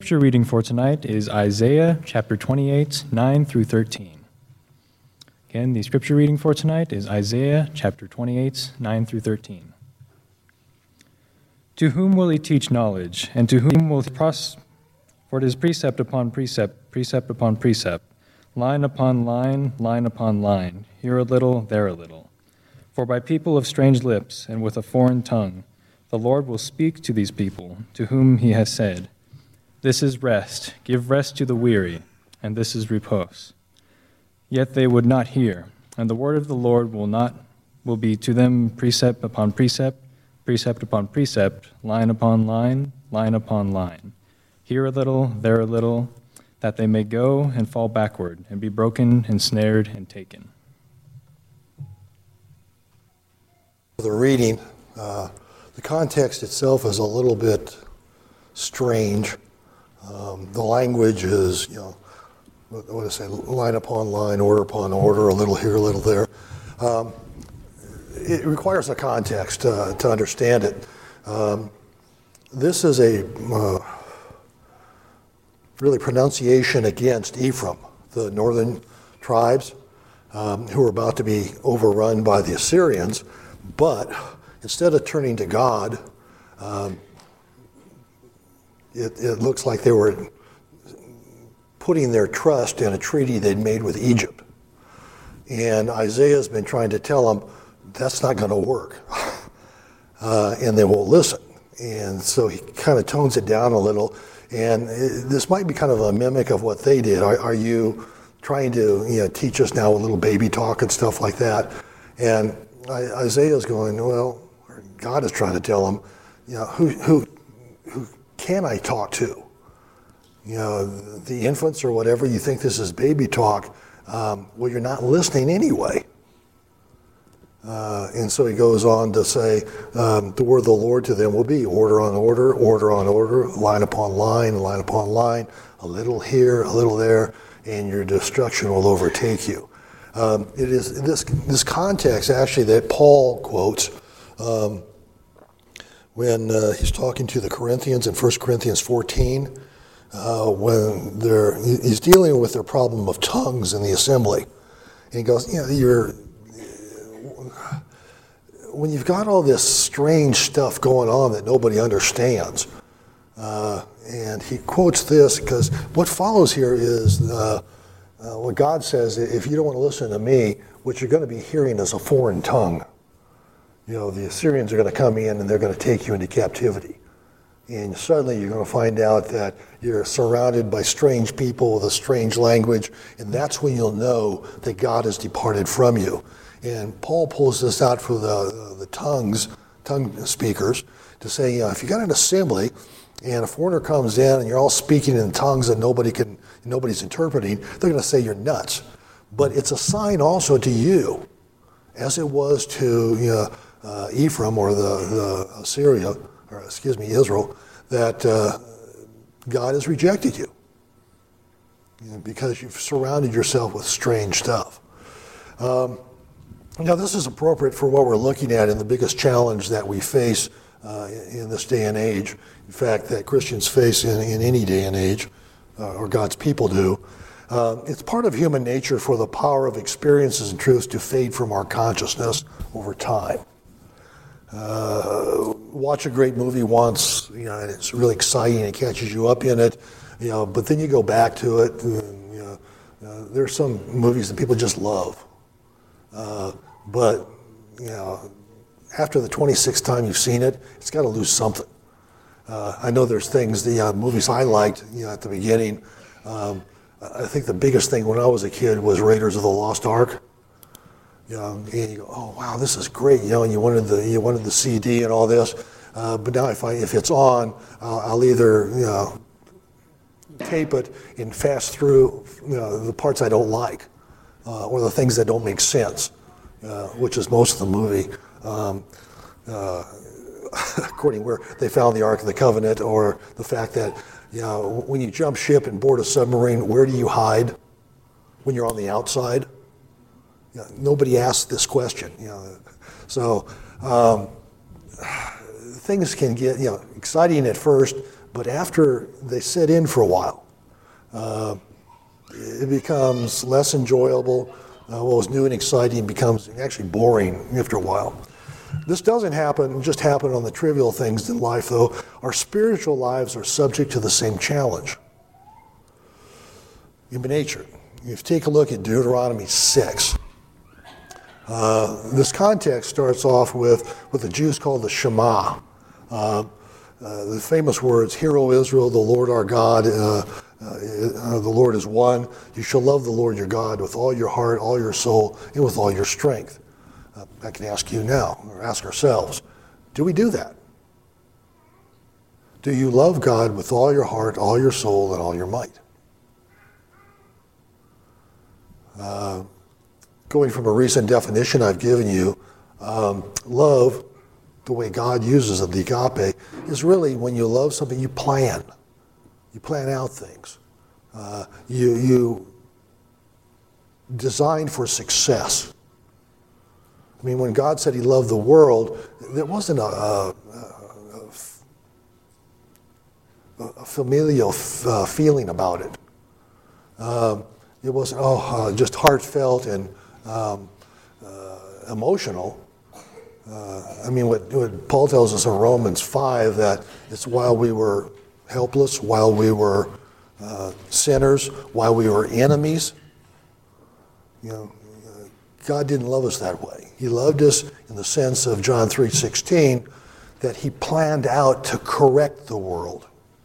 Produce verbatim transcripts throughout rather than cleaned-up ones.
scripture reading for tonight is Isaiah chapter twenty-eight, nine through thirteen. Again, the scripture reading for tonight is Isaiah chapter twenty-eight, nine through thirteen. To whom will he teach knowledge, and to whom will he pros? For it is precept upon precept, precept upon precept, line upon line, line upon line, here a little, there a little. For by people of strange lips and with a foreign tongue, the Lord will speak to these people, to whom he has said, this is rest, give rest to the weary, and this is repose. Yet they would not hear, and the word of the Lord will not will be to them precept upon precept, precept upon precept, line upon line, line upon line. Here a little, there a little, that they may go and fall backward, and be broken and snared and taken. The reading, uh, the context itself is a little bit strange. Um, the language is, you know, what do I say, line upon line, order upon order, a little here, a little there. Um, it requires a context uh, to understand it. Um, this is a uh, really pronunciation against Ephraim, the northern tribes um, who are about to be overrun by the Assyrians. But instead of turning to God, um, it, it looks like they were putting their trust in a treaty they'd made with Egypt. And Isaiah's been trying to tell them, that's not going to work. uh, and they won't listen. And so he kind of tones it down a little. And it, this might be kind of a mimic of what they did. Are, are you trying to you know, teach us now a little baby talk and stuff like that? And Isaiah's going, well, God is trying to tell him, you know, who who who can I talk to? You know, the infants or whatever, you think this is baby talk. Um, well, you're not listening anyway. Uh, and so he goes on to say, um, the word of the Lord to them will be order on order, order on order, line upon line, line upon line, a little here, a little there, and your destruction will overtake you. Um, it is this this context actually that Paul quotes um, when uh, he's talking to the Corinthians in First Corinthians fourteen, uh, when they're he's dealing with their problem of tongues in the assembly, and he goes, you know, you're when you've got all this strange stuff going on that nobody understands, uh, and he quotes this because what follows here is. Uh, Uh, what God says, if you don't want to listen to me, what you're going to be hearing is a foreign tongue. You know, the Assyrians are going to come in and they're going to take you into captivity. And suddenly you're going to find out that you're surrounded by strange people with a strange language, and that's when you'll know that God has departed from you. And Paul pulls this out for the, the tongues, tongue speakers, to say, you know, if you got an assembly, and a foreigner comes in and you're all speaking in tongues that nobody can, nobody's interpreting, they're going to say you're nuts. But it's a sign also to you, as it was to you know, uh, Ephraim or the, the Assyria, or excuse me, Israel, that uh, God has rejected you, you know, because you've surrounded yourself with strange stuff. Um, now, this is appropriate for what we're looking at in the biggest challenge that we face Uh, in this day and age, in fact, that Christians face in, in any day and age, uh, or God's people do. Uh, it's part of human nature for the power of experiences and truths to fade from our consciousness over time. Uh, watch a great movie once, you know, and it's really exciting, it catches you up in it, you know, but then you go back to it, and, you know, uh, there's some movies that people just love. Uh, but, you know, after the twenty-sixth time you've seen it, it's got to lose something. Uh, I know there's things, the uh, movies I liked, you know, at the beginning. Um, I think the biggest thing when I was a kid was Raiders of the Lost Ark. You know, and you go, oh wow, this is great, you know, and you wanted the you wanted the C D and all this. Uh, but now if I if it's on, uh, I'll either you know tape it and fast through you know the parts I don't like, uh, or the things that don't make sense, uh, which is most of the movie. Um, uh, according where they found the Ark of the Covenant, or the fact that, you know, when you jump ship and board a submarine, where do you hide when you're on the outside? You know, nobody asked this question. You know, so um, things can get you know exciting at first, But after they set in for a while, uh, it becomes less enjoyable. Uh, what was new and exciting becomes actually boring after a while. This doesn't happen, just happen on the trivial things in life, though. Our spiritual lives are subject to the same challenge. Human nature. If you take a look at Deuteronomy six, uh, this context starts off with what the Jews call the Shema. Uh, uh, the famous words, "Hear, O Israel, the Lord our God, uh, uh, uh, the Lord is one. You shall love the Lord your God with all your heart, all your soul, and with all your strength." Uh, I can ask you now, or ask ourselves, do we do that? Do you love God with all your heart, all your soul, and all your might? Uh, going from a recent definition I've given you, um, love, the way God uses it, the agape, is really when you love something, you plan. You plan out things. Uh, you, you design for success. I mean, when God said he loved the world, there wasn't a, a, a, a familial uh, feeling about it. Um, it wasn't, oh, uh, just heartfelt and um, uh, emotional. Uh, I mean, what, what Paul tells us in Romans five, that it's while we were helpless, while we were uh, sinners, while we were enemies, you know, God didn't love us that way. He loved us in the sense of John three sixteen, that he planned out to correct the world.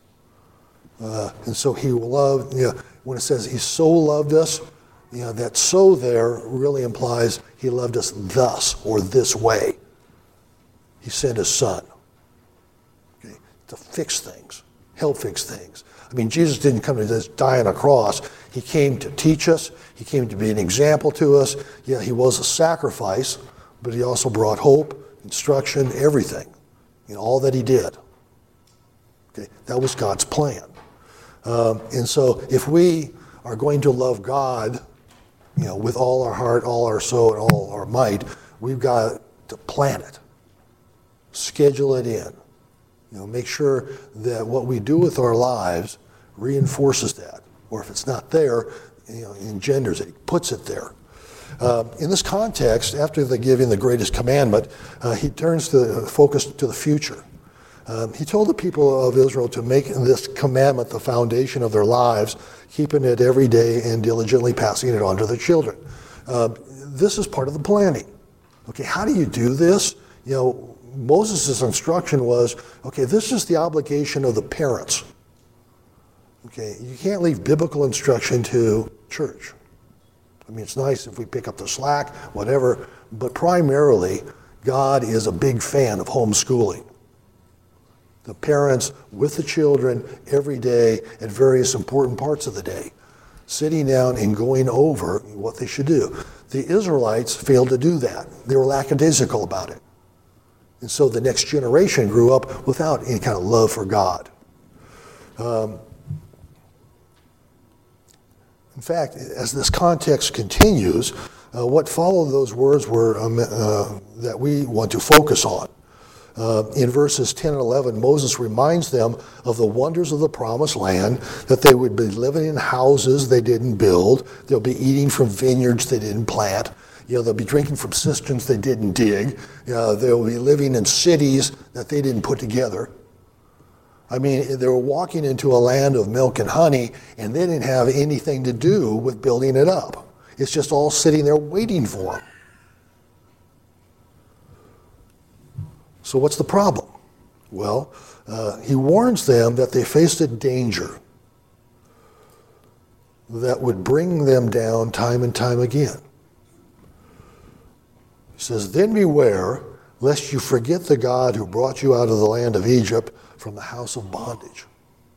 Uh, and so he loved, you know, when it says he so loved us, you know, that so there really implies he loved us thus, or this way. He sent his son, okay, to fix things, help fix things. I mean, Jesus didn't come to just die on a cross. He came to teach us. He came to be an example to us. Yeah, he was a sacrifice, but he also brought hope, instruction, everything, you know, all that he did. Okay, that was God's plan. Um, and so if we are going to love God, you know, with all our heart, all our soul, and all our might, we've got to plan it. Schedule it in. You know, make sure that what we do with our lives reinforces that. Or if it's not there, you know, engenders it, puts it there. Uh, in this context, after the giving the greatest commandment, uh, he turns the focus to the future. Um, he told the people of Israel to make this commandment the foundation of their lives, keeping it every day and diligently passing it on to their children. Uh, this is part of the planning. Okay, how do you do this? You know, Moses' instruction was, okay, this is the obligation of the parents. Okay, you can't leave biblical instruction to church. I mean, it's nice if we pick up the slack, whatever, but primarily, God is a big fan of homeschooling. The parents with the children every day at various important parts of the day, sitting down and going over what they should do. The Israelites failed to do that. They were lackadaisical about it. And so the next generation grew up without any kind of love for God. Um, in fact, as this context continues, uh, what followed those words were um, uh, that we want to focus on. Uh, in verses ten and eleven, Moses reminds them of the wonders of the promised land, that they would be living in houses they didn't build, they'll be eating from vineyards they didn't plant, you know, they'll be drinking from cisterns they didn't dig, uh, they'll be living in cities that they didn't put together. I mean, they were walking into a land of milk and honey, and they didn't have anything to do with building it up. It's just all sitting there waiting for them. So what's the problem? Well, uh, he warns them that they faced a danger that would bring them down time and time again. He says, "Then beware, lest you forget the God who brought you out of the land of Egypt from the house of bondage."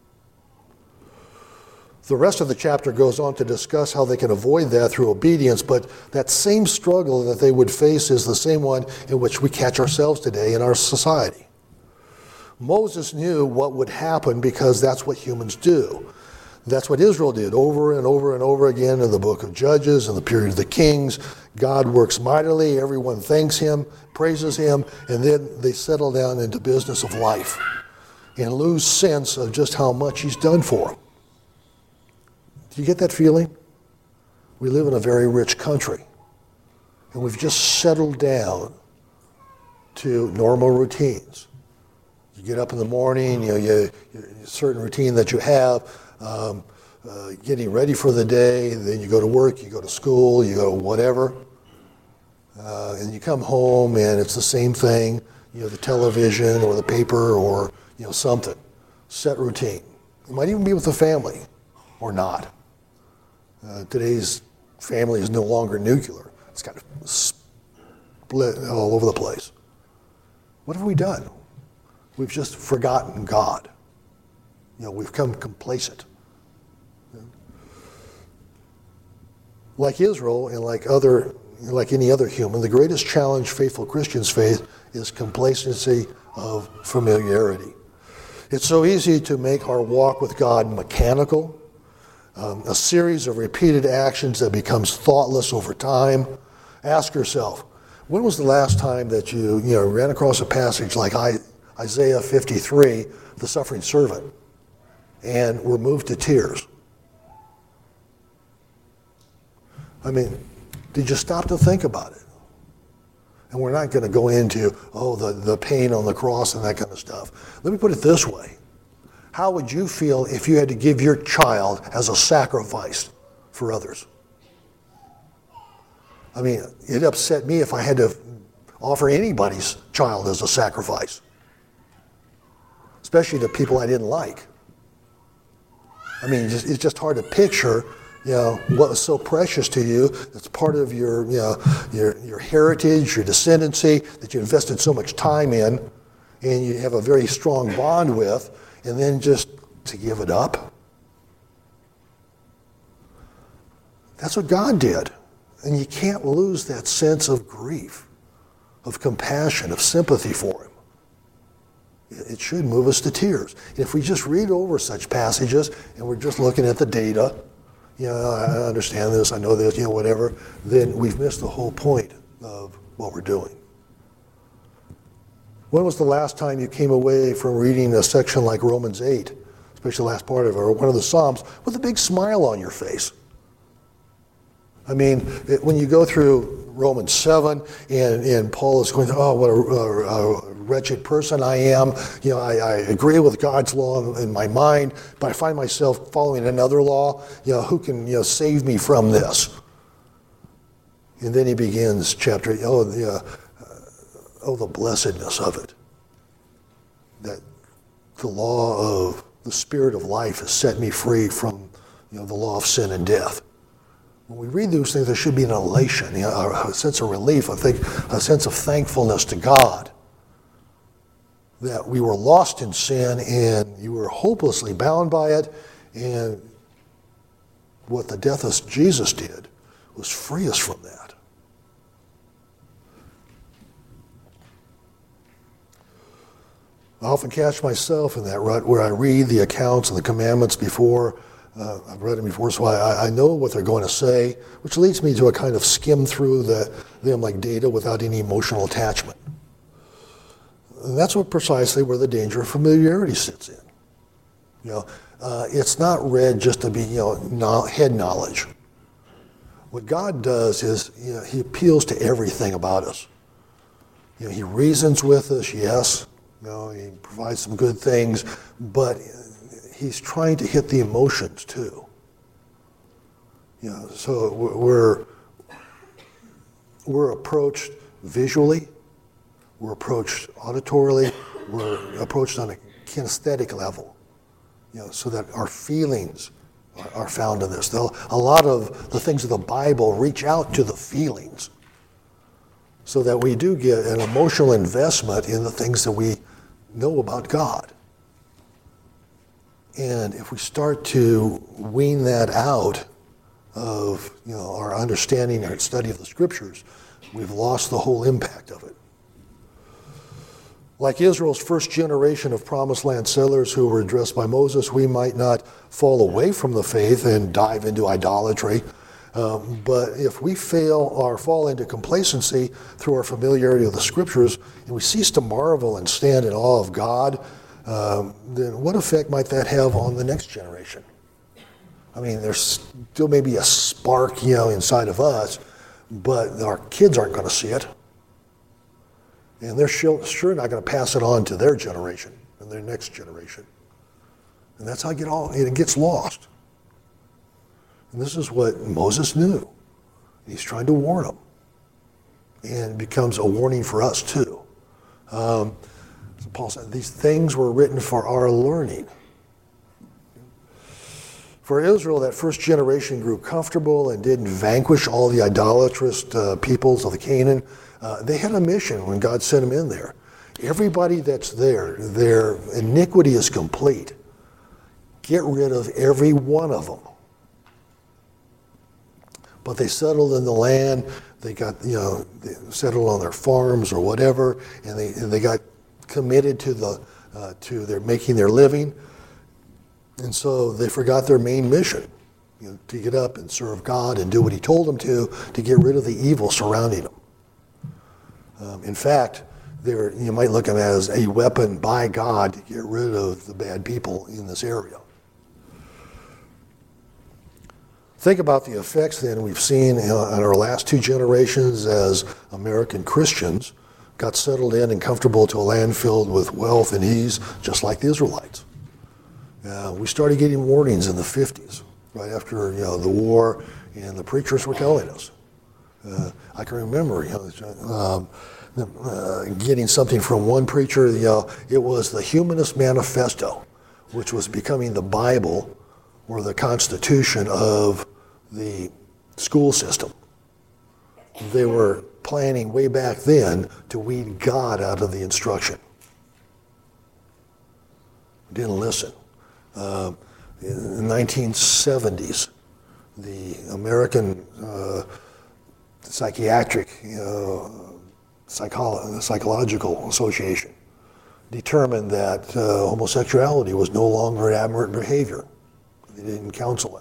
The rest of the chapter goes on to discuss how they can avoid that through obedience, but that same struggle that they would face is the same one in which we catch ourselves today in our society. Moses knew what would happen because that's what humans do. That's what Israel did over and over and over again in the book of Judges and the period of the Kings. God works mightily, everyone thanks him, praises him, and then they settle down into business of life. and lose sense of just how much he's done for them. Do you get that feeling? We live in a very rich country, and we've just settled down to normal routines. You get up in the morning, you know, you, you a certain routine that you have, um, uh, getting ready for the day, then you go to work, you go to school, you go whatever, uh, and you come home and it's the same thing, you know, the television or the paper or, you know, something. Set routine. It might even be with the family or not. Uh, today's family is no longer nuclear. It's kind of split all over the place. What have we done? We've just forgotten God. You know, we've become complacent. Like Israel and like other, like any other human, the greatest challenge faithful Christians face is complacency of familiarity. It's so easy to make our walk with God mechanical, um, a series of repeated actions that becomes thoughtless over time. Ask yourself, when was the last time that you, you know, ran across a passage like Isaiah fifty-three, the suffering servant, and were moved to tears? I mean, did you stop to think about it? And we're not going to go into, oh, the, the pain on the cross and that kind of stuff. Let me put it this way. How would you feel if you had to give your child as a sacrifice for others? I mean, it upset me if I had to offer anybody's child as a sacrifice, especially to people I didn't like. I mean, it's just hard to picture, you know, what was so precious to you that's part of your, you know, your, your heritage, your descendancy, that you invested so much time in, and you have a very strong bond with, and then just to give it up. That's what God did. And you can't lose that sense of grief, of compassion, of sympathy for him. It should move us to tears. And if we just read over such passages and we're just looking at the data, you know, I understand this, I know this, you know, whatever, then we've missed the whole point of what we're doing. When was the last time you came away from reading a section like Romans eight, especially the last part of it, or one of the Psalms, with a big smile on your face? I mean, it, when you go through Romans seven, and, and Paul is going, oh, what a, a, a wretched person I am. You know, I, I agree with God's law in my mind, but I find myself following another law. You know, who can, you know, save me from this? And then he begins chapter, oh, the, uh, oh, the blessedness of it. That the law of the Spirit of life has set me free from, you know, the law of sin and death. When we read those things, there should be an elation, you know, a sense of relief, I think, a sense of thankfulness to God that we were lost in sin and you were hopelessly bound by it, and what the death of Jesus did was free us from that. I often catch myself in that rut where I read the accounts and the commandments before. Uh, I've read them before, so I, I know what they're going to say, which leads me to a kind of skim through the, them like data without any emotional attachment. And that's what precisely where the danger of familiarity sits in. You know, uh, it's not read just to be, you know, no, head knowledge. What God does is, you know, he appeals to everything about us. You know, he reasons with us, yes. You know, he provides some good things, but he's trying to hit the emotions too. You know, so we're we're approached visually, we're approached auditorily, we're approached on a kinesthetic level. You know, so that our feelings are, are found in this. Though a lot of the things of the Bible reach out to the feelings, so that we do get an emotional investment in the things that we know about God. And if we start to wean that out of, you know, our understanding and study of the Scriptures, we've lost the whole impact of it. Like Israel's first generation of Promised Land settlers who were addressed by Moses, we might not fall away from the faith and dive into idolatry. Um, but if we fail or fall into complacency through our familiarity with the Scriptures, and we cease to marvel and stand in awe of God, um, then what effect might that have on the next generation? I mean, there's still maybe a spark, you know, inside of us, but our kids aren't going to see it. And they're sure not going to pass it on to their generation and their next generation. And that's how it, get all, it gets lost. And this is what Moses knew. He's trying to warn them. And it becomes a warning for us too. Um, so Paul said, these things were written for our learning. For Israel, that first generation grew comfortable and didn't vanquish all the idolatrous uh, peoples of the Canaan. Uh, they had a mission when God sent them in there. Everybody that's there, their iniquity is complete. Get rid of every one of them. But they settled in the land. They got, you know, they settled on their farms or whatever, and they and they got committed to the uh, to their making their living. And so they forgot their main mission, you know, to get up and serve God and do what He told them to, to get rid of the evil surrounding them. Um, in fact, they're, you might look at them as a weapon by God to get rid of the bad people in this area. Think about the effects then we've seen on our last two generations as American Christians got settled in and comfortable to a land filled with wealth and ease, just like the Israelites. Uh, we started getting warnings in the fifties, right after you know the war, and the preachers were telling us. Uh, I can remember, you know, um, uh, getting something from one preacher. You know, it was the Humanist Manifesto, which was becoming the Bible or the Constitution of the school system. They were planning way back then to weed God out of the instruction. Didn't listen. Uh, in the nineteen seventies, the American uh, Psychiatric uh, Psycholo- Psychological Association determined that uh, homosexuality was no longer an aberrant behavior. They didn't counsel it.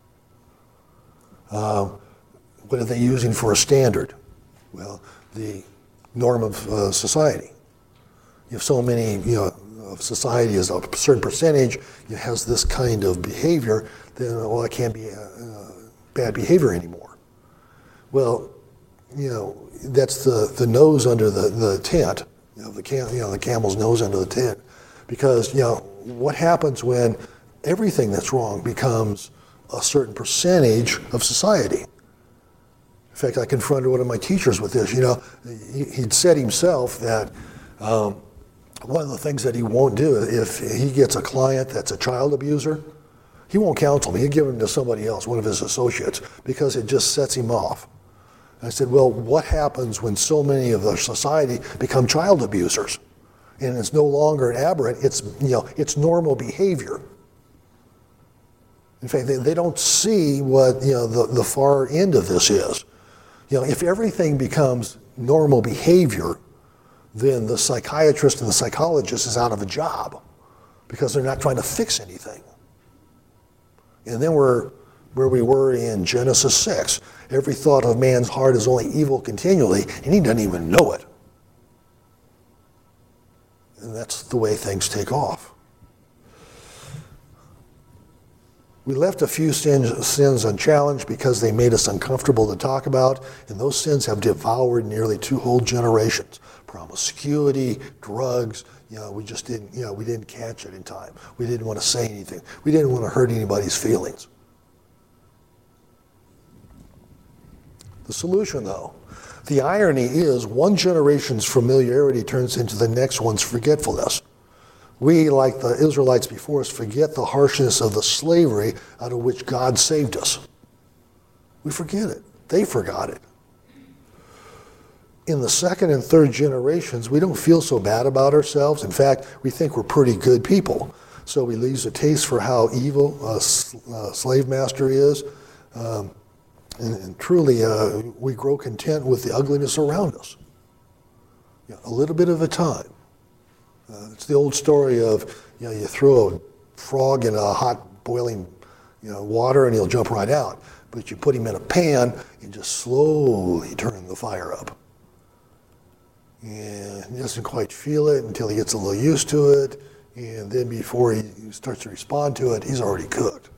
Uh, what are they using for a standard? Well, the norm of uh, society. You have so many, you know, of society is a certain percentage, it has this kind of behavior, then, well, it can't be uh, bad behavior anymore. Well, you know, that's the, the nose under the, the tent, you know, the cam, you know, the camel's nose under the tent. Because, you know, what happens when everything that's wrong becomes a certain percentage of society? In fact, I confronted one of my teachers with this. You know, he, he'd said himself that um, one of the things that he won't do, if he gets a client that's a child abuser, he won't counsel him. He'll give him to somebody else, one of his associates, because it just sets him off. I said, well, what happens when so many of our society become child abusers? And it's no longer an aberrant, it's, you know, it's normal behavior. In fact, they, they don't see what, you know, the, the far end of this is. You know, if everything becomes normal behavior, then the psychiatrist and the psychologist is out of a job because they're not trying to fix anything. And then we're where we were in Genesis six. Every thought of man's heart is only evil continually, and he doesn't even know it. And that's the way things take off. We left a few sins, sins unchallenged because they made us uncomfortable to talk about, and those sins have devoured nearly two whole generations. Promiscuity, drugs, you know, we just didn't, you know, we didn't catch it in time. We didn't want to say anything. We didn't want to hurt anybody's feelings. The solution, though, the irony is one generation's familiarity turns into the next one's forgetfulness. We, like the Israelites before us, forget the harshness of the slavery out of which God saved us. We forget it. They forgot it. In the second and third generations, we don't feel so bad about ourselves. In fact, we think we're pretty good people. So we lose a taste for how evil a uh, slave master is. Um, and, and truly, uh, we grow content with the ugliness around us. You know, a little bit of a time. Uh, it's the old story of, you know, you throw a frog in a hot boiling, you know, water and he'll jump right out. But you put him in a pan and just slowly turn the fire up. And he doesn't quite feel it until he gets a little used to it. And then before he starts to respond to it, he's already cooked.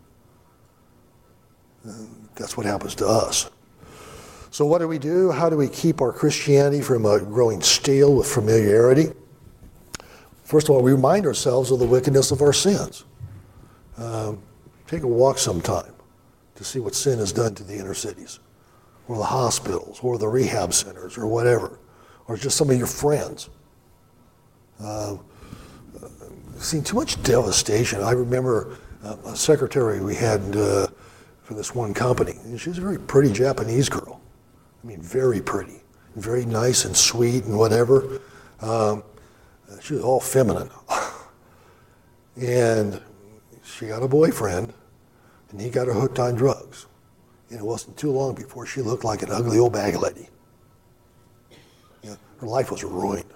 And that's what happens to us. So what do we do? How do we keep our Christianity from uh, growing stale with familiarity? First of all, we remind ourselves of the wickedness of our sins. Um, take a walk sometime to see what sin has done to the inner cities, or the hospitals, or the rehab centers, or whatever, or just some of your friends. Uh, seen too much devastation. I remember uh, a secretary we had uh, for this one company, and she was a very pretty Japanese girl. I mean, very pretty, very nice and sweet and whatever. Um, she was all feminine. And she got a boyfriend, and he got her hooked on drugs. And it wasn't too long before she looked like an ugly old bag lady. You know, her life was ruined.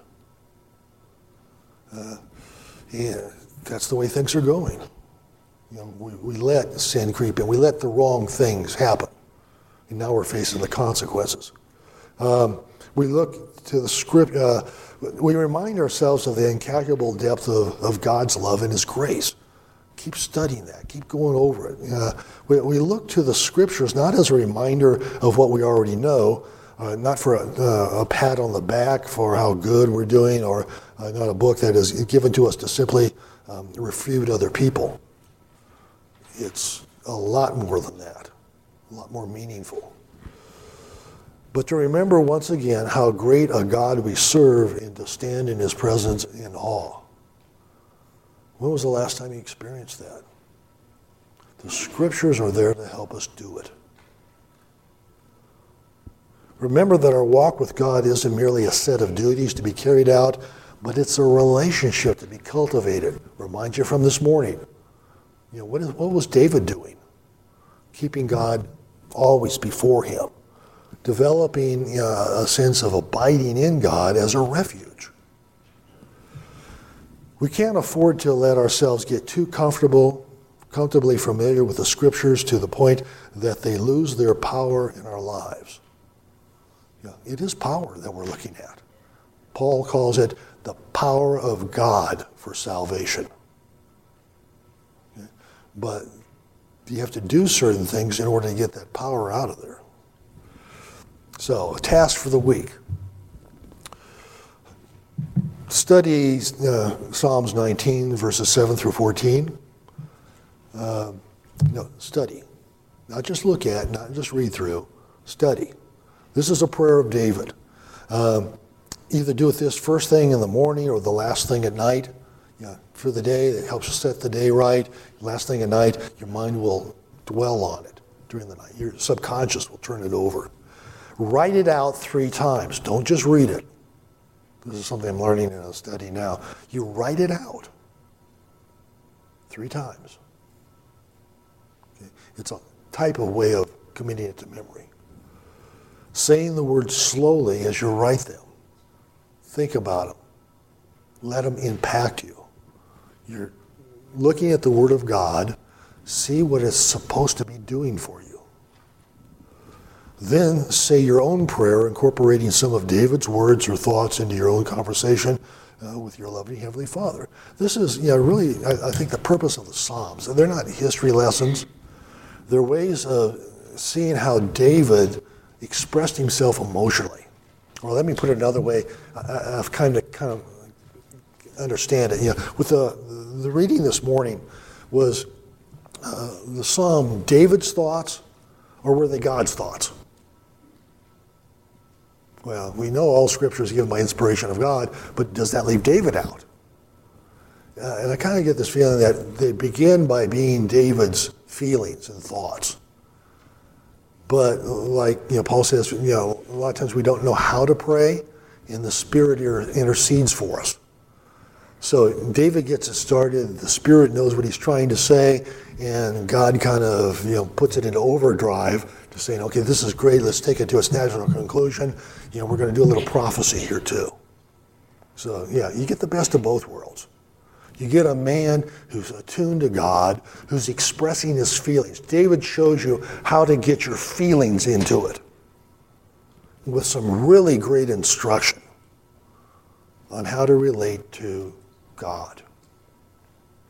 Uh, yeah, that's the way things are going. You know, we, we let sin creep in. We let the wrong things happen. And now we're facing the consequences. Um, we look to the script. Uh, we remind ourselves of the incalculable depth of, of God's love and His grace. Keep studying that. Keep going over it. Uh, we, we look to the scriptures not as a reminder of what we already know, uh, not for a, uh, a pat on the back for how good we're doing, or uh, not a book that is given to us to simply um, refute other people. It's a lot more than that, a lot more meaningful. But to remember once again how great a God we serve, and to stand in His presence in awe. When was the last time you experienced that? The scriptures are there to help us do it. Remember that our walk with God isn't merely a set of duties to be carried out, but it's a relationship to be cultivated. Remind you from this morning. You know, what, is, what was David doing? Keeping God always before him. Developing uh, a sense of abiding in God as a refuge. We can't afford to let ourselves get too comfortable, comfortably familiar with the scriptures to the point that they lose their power in our lives. Yeah, it is power that we're looking at. Paul calls it the power of God for salvation. Okay? But you have to do certain things in order to get that power out of there. So, a task for the week. Study uh, Psalms nineteen, verses seven through fourteen. Uh, no, study. Not just look at, not just read through. Study. This is a prayer of David. Um, either do it this first thing in the morning or the last thing at night. You know, for the day, it helps you set the day right. Last thing at night, your mind will dwell on it during the night. Your subconscious will turn it over. Write it out three times. Don't just read it. This is something I'm learning in a study now. You write it out three times. Okay? It's a type of way of committing it to memory. Saying the words slowly as you write them. Think about them. Let them impact you. You're looking at the Word of God. See what it's supposed to be doing for you. Then say your own prayer, incorporating some of David's words or thoughts into your own conversation uh, with your loving Heavenly Father. This is, you know, really, I, I think, the purpose of the Psalms. They're not history lessons. They're ways of seeing how David expressed himself emotionally. Or let me put it another way. I, I've kind of kind of understand it. You know, with the the reading this morning was uh, the Psalm David's thoughts, or were they God's thoughts? Well, we know all Scripture is given by inspiration of God, but does that leave David out? Uh, and I kind of get this feeling that they begin by being David's feelings and thoughts. But like, you know, Paul says, you know, a lot of times we don't know how to pray, and the Spirit intercedes for us. So David gets it started, the Spirit knows what he's trying to say, and God kind of, you know, puts it into overdrive to saying, okay, this is great, let's take it to its natural conclusion. You know, we're going to do a little prophecy here too. So yeah, you get the best of both worlds. You get a man who's attuned to God, who's expressing his feelings. David shows you how to get your feelings into it with some really great instruction on how to relate to God.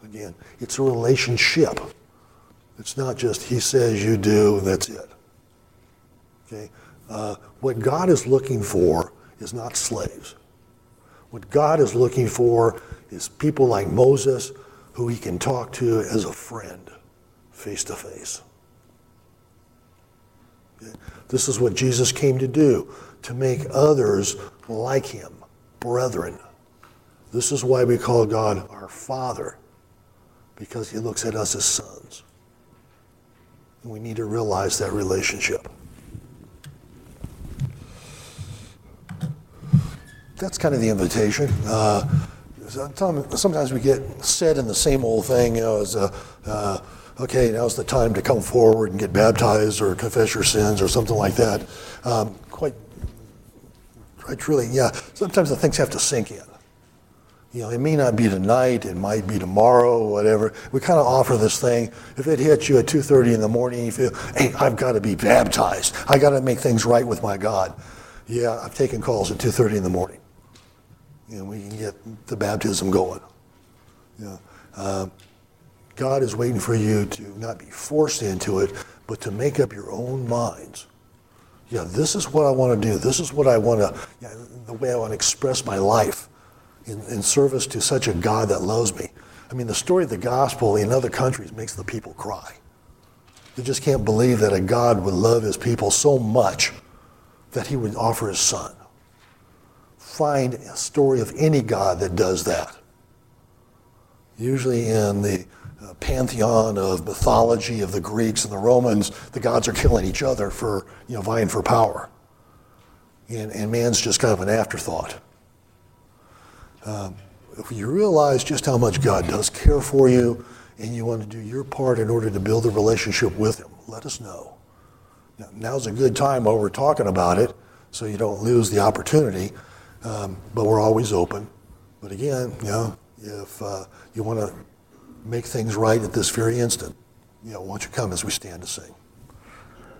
Again, it's a relationship. It's not just he says you do and that's it. Okay? Uh, what God is looking for is not slaves. What God is looking for is people like Moses who he can talk to as a friend, face to face. Okay? This is what Jesus came to do, to make others like him, brethren. This is why we call God our Father, because he looks at us as sons. And we need to realize that relationship. That's kind of the invitation. Uh, sometimes we get set in the same old thing, you know, as a, uh, okay, now's the time to come forward and get baptized or confess your sins or something like that. Um, quite, quite really, yeah, sometimes the things have to sink in. You know, it may not be tonight, it might be tomorrow, whatever. We kind of offer this thing. If it hits you at two thirty in the morning, you feel, hey, I've got to be baptized. I got to make things right with my God. Yeah, I've taken calls at two thirty in the morning. And we can get the baptism going. Yeah. Uh, God is waiting for you to not be forced into it, but to make up your own minds. Yeah, this is what I want to do. This is what I want to, yeah, the way I want to express my life in, in service to such a God that loves me. I mean, the story of the gospel in other countries makes the people cry. They just can't believe that a God would love his people so much that he would offer his son. Find a story of any God that does that. Usually in the uh, pantheon of mythology of the Greeks and the Romans, the gods are killing each other for, you know, vying for power. And, and man's just kind of an afterthought. Um, if you realize just how much God does care for you and you want to do your part in order to build a relationship with him, let us know. Now, now's a good time while we're talking about it so you don't lose the opportunity. Um, but we're always open. But again, you know, if uh, you want to make things right at this very instant, you know, why don't you come as we stand to sing.